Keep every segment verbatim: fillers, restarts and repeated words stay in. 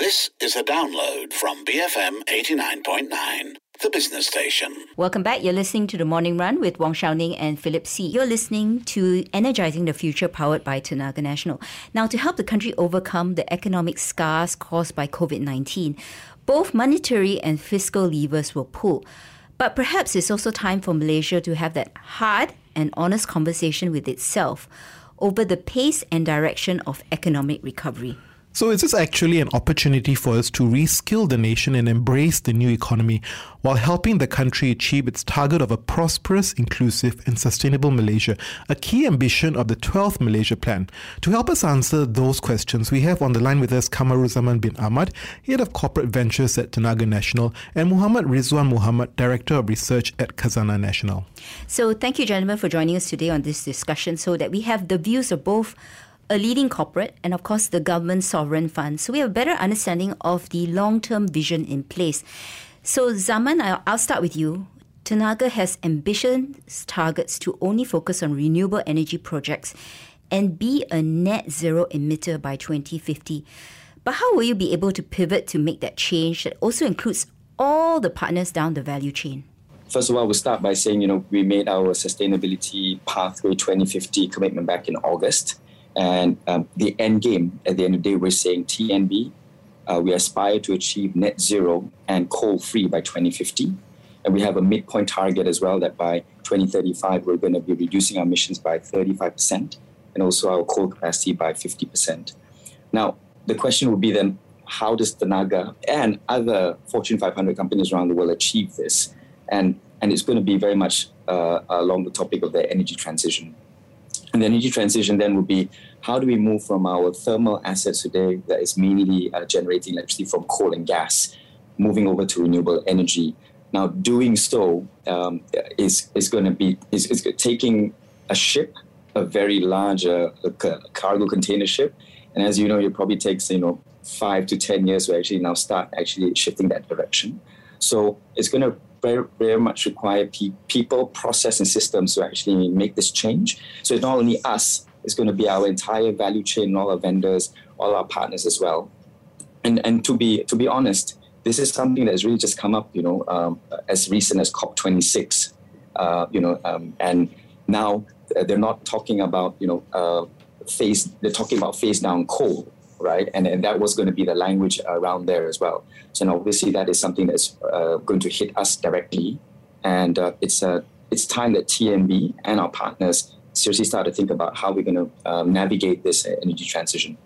This is a download from B F M eighty-nine point nine, the business station. Welcome back. You're listening to The Morning Run with Wong Shao Ning and Philip See. You're listening to Energizing the Future, powered by Tenaga Nasional. Now, to help the country overcome the economic scars caused by covid nineteen, both monetary and fiscal levers will pull. But perhaps it's also time for Malaysia to have that hard and honest conversation with itself over the pace and direction of economic recovery. So is this actually an opportunity for us to reskill the nation and embrace the new economy while helping the country achieve its target of a prosperous, inclusive and sustainable Malaysia, a key ambition of the twelfth Malaysia Plan? To help us answer those questions, we have on the line with us Kamaruzzaman bin Ahmad, Head of Corporate Ventures at Tenaga Nasional, and Muhammad Rizwan Muhammad, Director of Research at Khazanah Nasional. So thank you, gentlemen, for joining us today on this discussion so that we have the views of both a leading corporate and, of course, the government sovereign fund. So we have a better understanding of the long-term vision in place. So Zaman, I'll, I'll start with you. Tenaga has ambitious targets to only focus on renewable energy projects and be a net zero emitter by twenty fifty. But how will you be able to pivot to make that change that also includes all the partners down the value chain? First of all, we'll start by saying, you know, we made our Sustainability Pathway twenty fifty commitment back in August. And um, the end game, at the end of the day, we're saying T N B, uh, we aspire to achieve net zero and coal-free by twenty fifty. And we have a midpoint target as well that by twenty thirty-five, we're going to be reducing our emissions by thirty-five percent and also our coal capacity by fifty percent. Now, the question would be then, how does Tenaga and other Fortune five hundred companies around the world achieve this? And, and it's going to be very much uh, along the topic of the energy transition. And the energy transition then would be, how do we move from our thermal assets today that is mainly uh, generating electricity from coal and gas, moving over to renewable energy? Now, doing so um, is is going to be is, is taking a ship, a very large uh, cargo container ship, and as you know, it probably takes you know five to ten years to actually now start actually shifting that direction. So it's going to very, very much require pe- people, process, and systems to actually make this change. So it's not only us, it's going to be our entire value chain, all our vendors, all our partners as well. And and to be to be honest, this is something that has really just come up, you know, um, as recent as COP twenty-six, uh, you know, um, and now they're not talking about, you know, uh, phase. They're talking about phase down coal. Right, and, and that was going to be the language around there as well. So now obviously that is something that's uh, going to hit us directly, and uh, it's uh, it's time that T N B and our partners seriously start to think about how we're going to um, navigate this energy transition.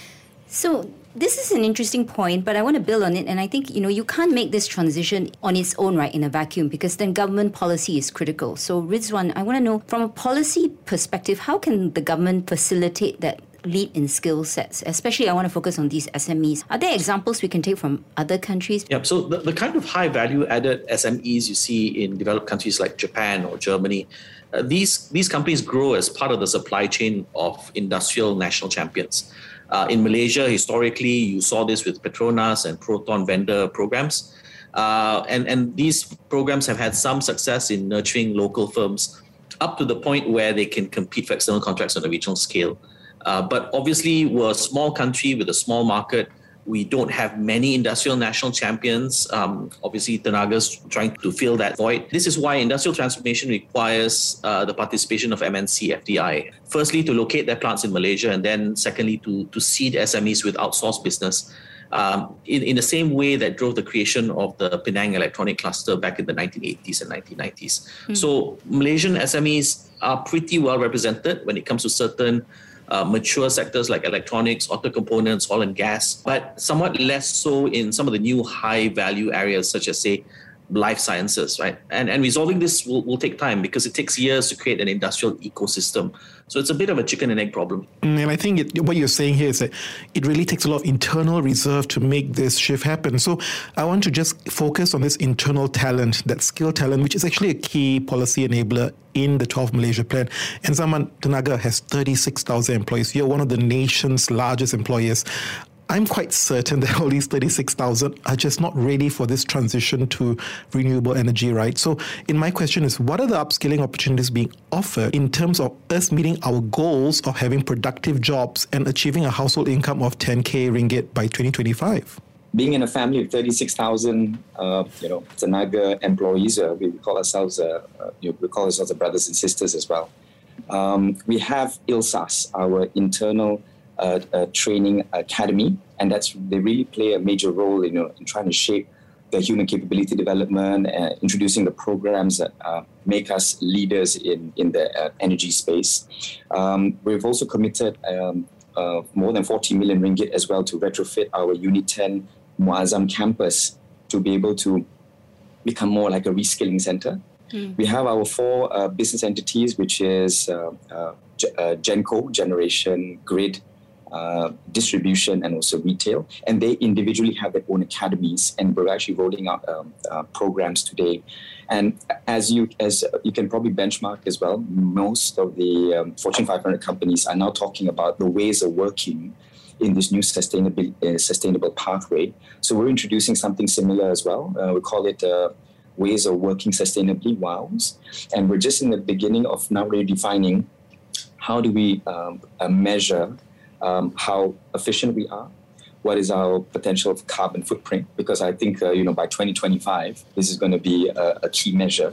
So this is an interesting point, but I want to build on it, and I think you know you can't make this transition on its own, right, in a vacuum, because then government policy is critical. So Rizwan, I want to know from a policy perspective, how can the government facilitate that leap in skill sets? Especially, I want to focus on these S M Es. Are there examples we can take from other countries? Yeah, so the, the kind of high value added S M Es you see in developed countries like Japan or Germany, uh, these, these companies grow as part of the supply chain of industrial national champions. Uh, in Malaysia, historically, you saw this with Petronas and Proton vendor programs. Uh, and, and these programs have had some success in nurturing local firms up to the point where they can compete for external contracts on a regional scale. Uh, but obviously, we're a small country with a small market. We don't have many industrial national champions. Um, obviously, Tenaga's trying to fill that void. This is why industrial transformation requires uh, the participation of M N C F D I. Firstly, to locate their plants in Malaysia, and then secondly, to, to seed S M Es with outsourced business. Um, in, in the same way that drove the creation of the Penang Electronic Cluster back in the nineteen eighties and nineteen nineties. Mm. So Malaysian S M Es are pretty well represented when it comes to certain Uh, mature sectors like electronics, auto components, oil and gas, but somewhat less so in some of the new high value areas such as, say, life sciences, right? And and resolving this will, will take time because it takes years to create an industrial ecosystem. So it's a bit of a chicken and egg problem. And I think it, what you're saying here is that it really takes a lot of internal reserve to make this shift happen. So I want to just focus on this internal talent, that skill talent, which is actually a key policy enabler in the twelfth Malaysia Plan. And Zaman, Tenaga has thirty-six thousand employees. You're one of the nation's largest employers. I'm quite certain that all these thirty-six thousand are just not ready for this transition to renewable energy, right? So in my question is, what are the upskilling opportunities being offered in terms of us meeting our goals of having productive jobs and achieving a household income of ten K ringgit by twenty twenty-five? being in a family of thirty-six thousand, uh, you know, Tenaga employees, uh, we call ourselves, uh, uh, you know, we call ourselves brothers and sisters as well. Um, we have I L S A S, our internal uh, uh, training academy, and that's they really play a major role, you know, in trying to shape the human capability development, uh, introducing the programs that uh, make us leaders in in the uh, energy space. Um, we've also committed um, uh, more than forty million ringgit as well to retrofit our Unit ten Muazzam campus to be able to become more like a reskilling center. Mm. We have our four uh, business entities, which is uh, uh, G- uh, Genco, Generation, Grid, uh, Distribution, and also Retail. And they individually have their own academies, and we're actually rolling out um, uh, programs today. And as you as you can probably benchmark as well, most of the um, Fortune five hundred companies are now talking about the ways of working in this new sustainable uh, sustainable pathway. So we're introducing something similar as well. Uh, we call it uh, Ways of Working Sustainably, WOWs. And we're just in the beginning of now really defining how do we um, uh, measure um, how efficient we are, what is our potential of carbon footprint, because I think, uh, you know, by twenty twenty-five, this is going to be a, a key measure.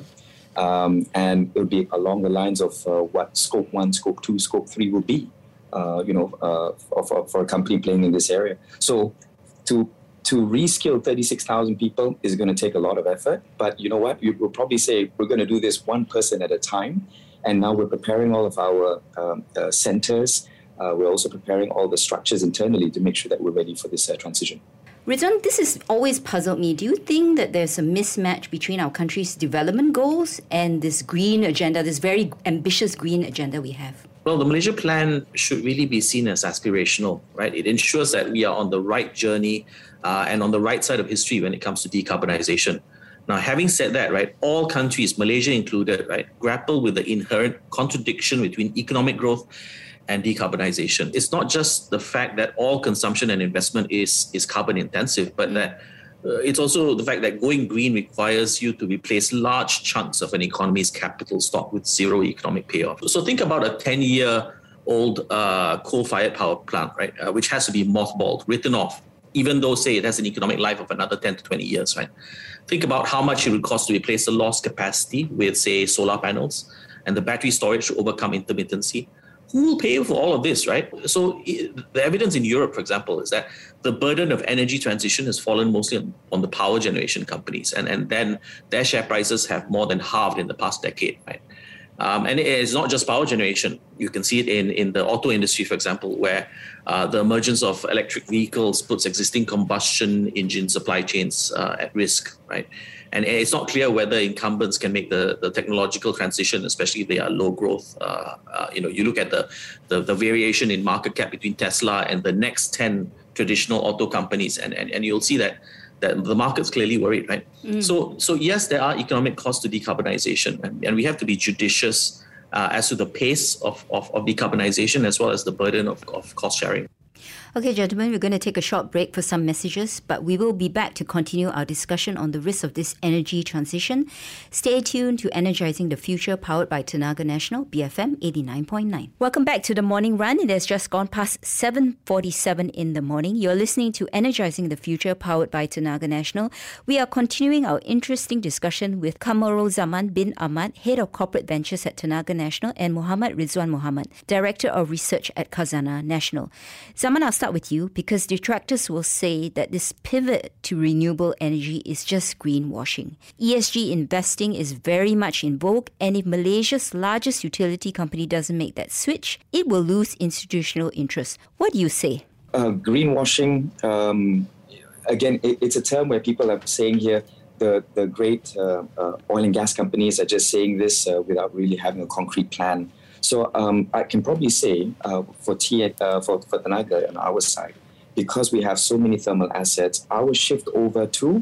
Um, and it'll be along the lines of uh, what scope one, scope two, scope three will be. Uh, you know, uh, for, for a company playing in this area. So to to reskill thirty-six thousand people is going to take a lot of effort. But you know what? You will probably say we're going to do this one person at a time. And now we're preparing all of our um, uh, centers. Uh, we're also preparing all the structures internally to make sure that we're ready for this uh, transition. Ridwan, this has always puzzled me. Do you think that there's a mismatch between our country's development goals and this green agenda, this very ambitious green agenda we have? Well, the Malaysia Plan should really be seen as aspirational, right? It ensures that we are on the right journey uh, and on the right side of history when it comes to decarbonization. Now, having said that, right, all countries, Malaysia included, right, grapple with the inherent contradiction between economic growth and decarbonization. It's not just the fact that all consumption and investment is, is carbon intensive, but that Uh, it's also the fact that going green requires you to replace large chunks of an economy's capital stock with zero economic payoff. So think about a ten-year-old uh, coal-fired power plant, right, uh, which has to be mothballed, written off, even though, say, it has an economic life of another ten to twenty years, right? Think about how much it would cost to replace the lost capacity with, say, solar panels and the battery storage to overcome intermittency. Who will pay for all of this, right? So the evidence in Europe, for example, is that the burden of energy transition has fallen mostly on, on the power generation companies. And, and then their share prices have more than halved in the past decade, right? Um, and it's not just power generation. You can see it in, in the auto industry, for example, where uh, the emergence of electric vehicles puts existing combustion engine supply chains uh, at risk, right? And it's not clear whether incumbents can make the, the technological transition, especially if they are low growth. Uh, uh, you know, you look at the, the the variation in market cap between Tesla and the next ten traditional auto companies, and, and, and you'll see that that the market's clearly worried, right? Mm. So so yes, there are economic costs to decarbonization, and, and we have to be judicious uh, as to the pace of, of, of decarbonization as well as the burden of, of cost sharing. Okay, gentlemen, we're going to take a short break for some messages, but we will be back to continue our discussion on the risks of this energy transition. Stay tuned to Energizing the Future, powered by Tenaga Nasional, B F M eighty-nine point nine. Welcome back to the Morning Run. It has just gone past seven forty-seven in the morning. You're listening to Energizing the Future, powered by Tenaga Nasional. We are continuing our interesting discussion with Kamarul-Zaman bin Ahmad, Head of Corporate Ventures at Tenaga Nasional, and Muhammad Rizwan Muhammad, Director of Research at Khazanah Nasional. Zaman, I'll start with you because detractors will say that this pivot to renewable energy is just greenwashing. E S G investing is very much in vogue, and if Malaysia's largest utility company doesn't make that switch, it will lose institutional interest. What do you say? Uh, greenwashing, um, again, it, it's a term where people are saying here the, the great uh, uh, oil and gas companies are just saying this uh, without really having a concrete plan. So um, I can probably say uh, for, T, uh, for for Tenaga on our side, because we have so many thermal assets, our shift over to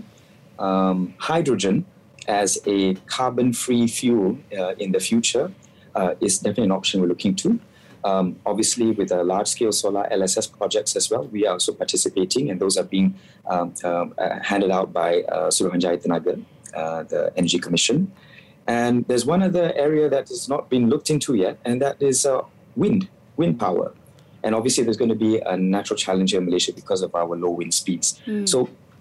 um, hydrogen as a carbon-free fuel uh, in the future uh, is definitely an option we're looking to. Um, obviously, with the large-scale solar L S S projects as well, we are also participating, and those are being um, um, uh, handed out by uh, Suruhanjaya Tenaga, uh, the Energy Commission. And there's one other area that has not been looked into yet, and that is uh, wind, wind power. And obviously, there's going to be a natural challenge here in Malaysia because of our low wind speeds. Mm. So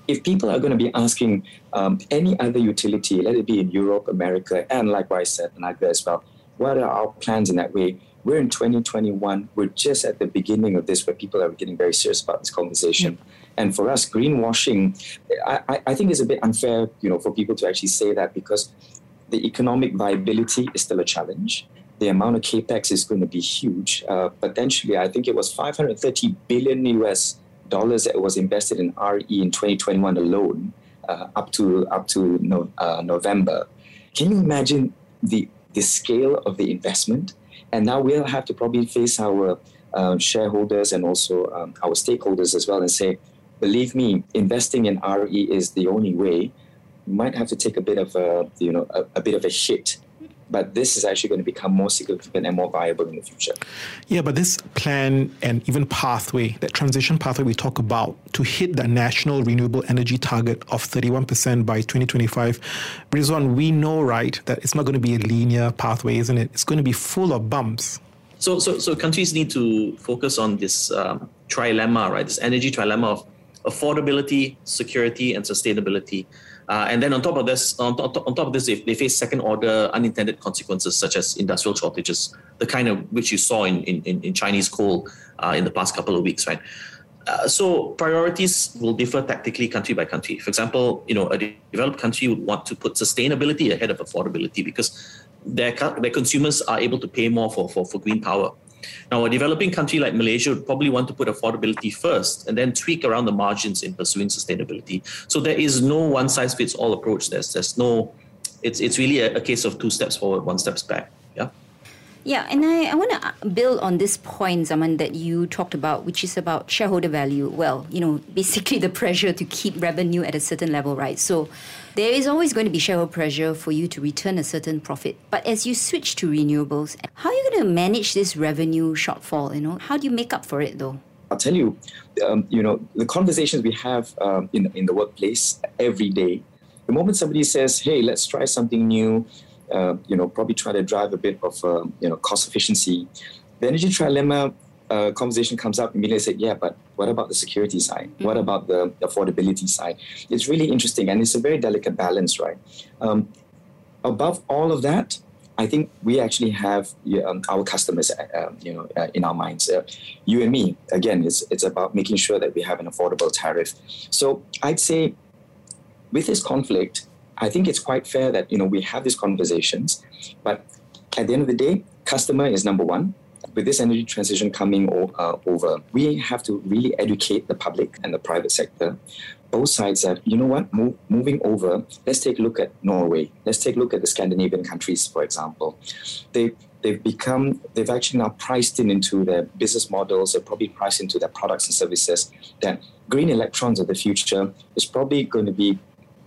if people are going to be asking um, any other utility, let it be in Europe, America, and likewise at Naga as well, what are our plans in that way? We're in twenty twenty-one. We're just at the beginning of this where people are getting very serious about this conversation. Mm-hmm. And for us, greenwashing, I, I think it's a bit unfair, you know, for people to actually say that, because the economic viability is still a challenge. The amount of capex is going to be huge. Uh, potentially, I think it was five hundred thirty billion U S dollars that was invested in R E in twenty twenty-one alone, uh, up to up to no, uh, November. Can you imagine the the scale of the investment? And now we'll have to probably face our uh, shareholders and also um, our stakeholders as well and say, believe me, investing in R E is the only way. You might have to take a bit of a, you know, a, a bit of a hit, but this is actually going to become more significant and more viable in the future. Yeah, but this plan and even pathway, that transition pathway we talk about to hit the national renewable energy target of thirty-one percent by twenty twenty-five, Rizwan, we know, right, that it's not going to be a linear pathway, isn't it? It's going to be full of bumps. So, so, so countries need to focus on this um, trilemma, right? This energy trilemma of affordability, security, and sustainability. Uh, and then on top of this, on, to, on top of this, they, they face second-order unintended consequences such as industrial shortages, the kind of which you saw in in, in Chinese coal uh, in the past couple of weeks, right? Uh, so priorities will differ tactically country by country. For example, you know, a developed country would want to put sustainability ahead of affordability because their their consumers are able to pay more for for, for green power. Now, a developing country like Malaysia would probably want to put affordability first and then tweak around the margins in pursuing sustainability. So there is no one-size-fits-all approach. There's, there's no, it's it's really a, a case of two steps forward, one steps back. Yeah. Yeah, and I, I want to build on this point, Zaman, that you talked about, which is about shareholder value. Well, you know, basically the pressure to keep revenue at a certain level, right? So there is always going to be shareholder pressure for you to return a certain profit. But as you switch to renewables, how are you going to manage this revenue shortfall? You know, how do you make up for it, though? I'll tell you, um, you know, the conversations we have um, in in the workplace every day. The moment somebody says, "Hey, let's try something new," uh, you know, probably try to drive a bit of uh, you know cost efficiency, the energy trilemma uh, conversation comes up immediately. Say, "Yeah, but what about the security side? Mm-hmm. What about the affordability side?" It's really interesting, and it's a very delicate balance, right? Um, above all of that, I think we actually have um, our customers, uh, you know, uh, in our minds. Uh, you and me, again, it's it's about making sure that we have an affordable tariff. So I'd say, with this conflict, I think it's quite fair that you know we have these conversations, but at the end of the day, customer is number one. With this energy transition coming o- uh, over, we have to really educate the public and the private sector. Both sides that, you know what, move, moving over, let's take a look at Norway. Let's take a look at the Scandinavian countries, for example. They, they've become, they've actually now priced in into their business models, they're probably priced into their products and services that green electrons of the future is probably going to be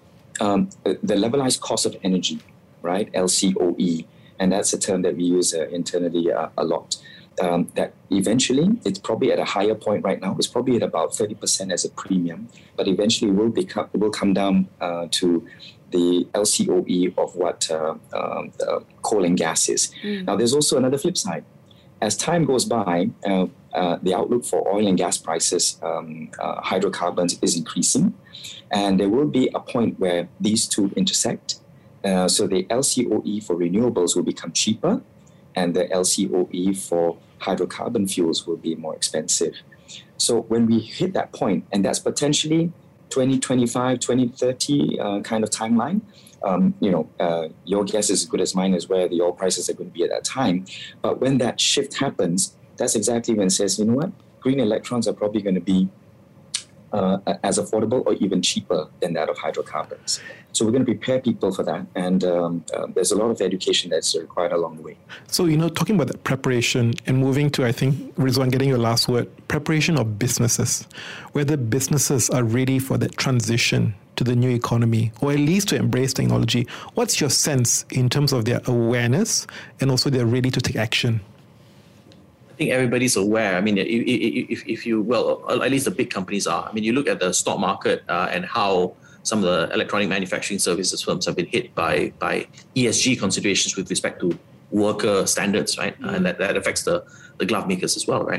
um, the levelized cost of energy, right? L C O E. And that's a term that we use uh, internally uh, a lot. Um, that eventually, it's probably at a higher point right now. It's probably at about thirty percent as a premium, but eventually will become it will come down uh, to the L C O E of what uh, um, uh, coal and gas is. Mm. Now, there's also another flip side. As time goes by, uh, uh, the outlook for oil and gas prices, um, uh, hydrocarbons is increasing, and there will be a point where these two intersect. Uh, so the L C O E for renewables will become cheaper, and the L C O E for hydrocarbon fuels will be more expensive. So when we hit that point, and that's potentially twenty twenty-five, twenty thirty uh, kind of timeline, um, you know, uh, your guess is as good as mine as where the oil prices are going to be at that time. But when that shift happens, that's exactly when it says, you know what, green electrons are probably going to be uh, as affordable or even cheaper than that of hydrocarbons. So we're going to prepare people for that. And um, uh, there's a lot of education that's required along the way. So, you know, talking about that preparation and moving to, I think, Rizwan, getting your last word, preparation of businesses, whether businesses are ready for that transition to the new economy, or at least to embrace technology. What's your sense in terms of their awareness and also they're ready to take action? I think everybody's aware. I mean, if, if you, well, at least the big companies are. I mean, you look at the stock market uh, and how some of the electronic manufacturing services firms have been hit by by E S G considerations with respect to worker standards, right? Mm-hmm. And that, that affects the, the glove makers as well, right?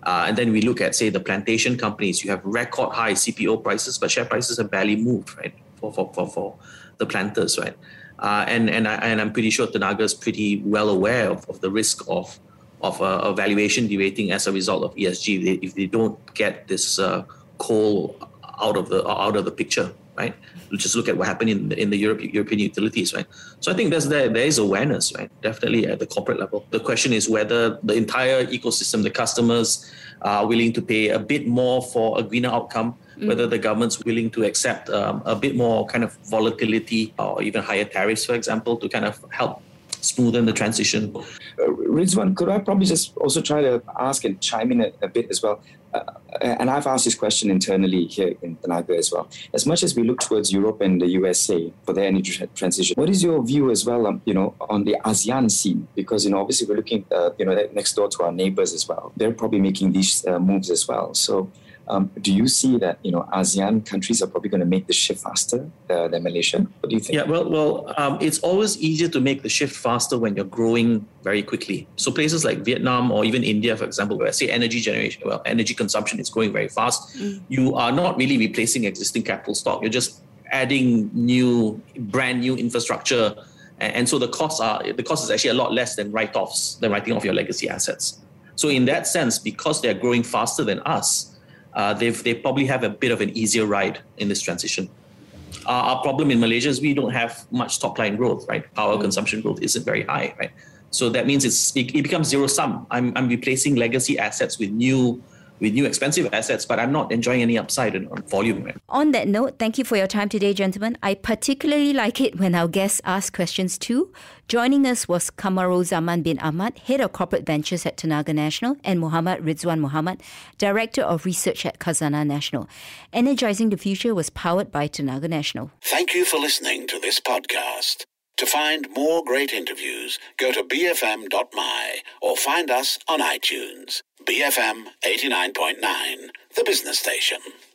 Uh, and then we look at, say, the plantation companies. You have record high C P O prices, but share prices have barely moved, right, for for for, for the planters, right? Uh, and and I, and I'm pretty sure Tenaga is pretty well aware of, of the risk of of a, a valuation derating as a result of E S G if they, if they don't get this uh, coal out of the out of the picture, right? Just look at what happened in the, in the Europe, European utilities, right? So I think there's there there is awareness, right? Definitely at the corporate level. The question is whether the entire ecosystem, the customers, are willing to pay a bit more for a greener outcome. Mm. Whether the government's willing to accept um, a bit more kind of volatility or even higher tariffs, for example, to kind of help smoothen the transition. Uh, Rizwan, could I probably just also try to ask and chime in a, a bit as well? Uh, and I've asked this question internally here in Tenaga as well. As much as we look towards Europe and the U S A for their energy tra- transition, what is your view as well, um, you know, on the ASEAN scene? Because, you know, obviously we're looking, uh, you know, next door to our neighbors as well. They're probably making these uh, moves as well. So um, do you see that, you know, ASEAN countries are probably going to make the shift faster uh, than Malaysia? What do you think? Yeah, well, well, um, it's always easier to make the shift faster when you're growing very quickly. So places like Vietnam or even India, for example, where I say energy generation, well, energy consumption is growing very fast. Mm. You are not really replacing existing capital stock. You're just adding new, brand new infrastructure. And, and so the costs are, the cost is actually a lot less than write-offs, than writing off your legacy assets. So in that sense, because they're growing faster than us, uh, they've, they probably have a bit of an easier ride in this transition. Uh, our problem in Malaysia is we don't have much top-line growth, right? Power mm. consumption growth isn't very high, right? So that means it's, it, it becomes zero-sum. I'm, I'm replacing legacy assets with new with new expensive assets, but I'm not enjoying any upside on, on volume. Right? On that note, thank you for your time today, gentlemen. I particularly like it when our guests ask questions too. Joining us was Kamaruzaman bin Ahmad, Head of Corporate Ventures at Tenaga Nasional, and Muhammad Rizwan Muhammad, Director of Research at Khazanah Nasional. Energizing the Future was powered by Tenaga Nasional. Thank you for listening to this podcast. To find more great interviews, go to b f m dot m y or find us on iTunes. B F M eighty-nine point nine, the business station.